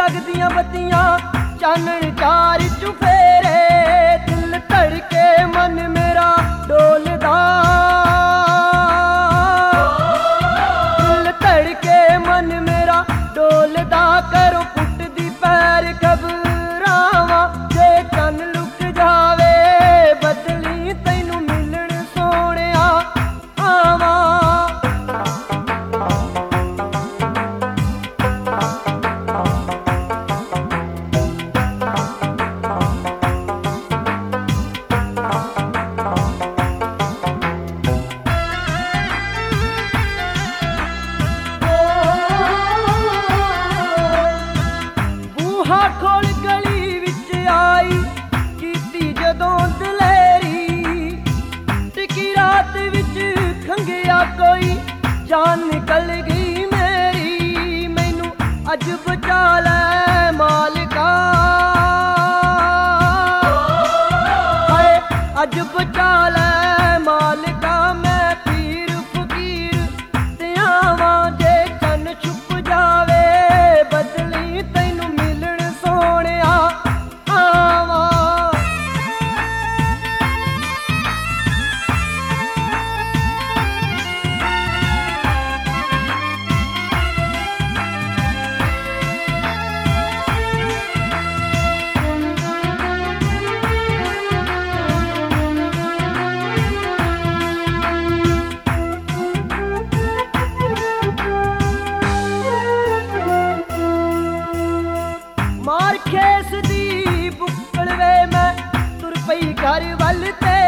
जगदियां बत्तियां चानन चार चुफेरे, दिल धड़के मन मेरा डोलदा, दिल धड़के मन मेरा डोलदा। करो पुटदी पैर घबरावां, जे चन लुक जावे बदली तैनू मिलण सोहणिया आवां। बूहा खोल गली विच आई कीती जदों दलेरी, टिकी रात विच खंघिया कोई जान निकल गई मेरी। मैनू अज बचा लै मालिका, हाय अज बचा लै मालिका। मैं पीर फकीर ते आवां, जे चन छुप जावे बदली तैनू मिलण सोहणिया आवां। मार खेस दी बुक्कल वे मैं तुर पई घर वल ते,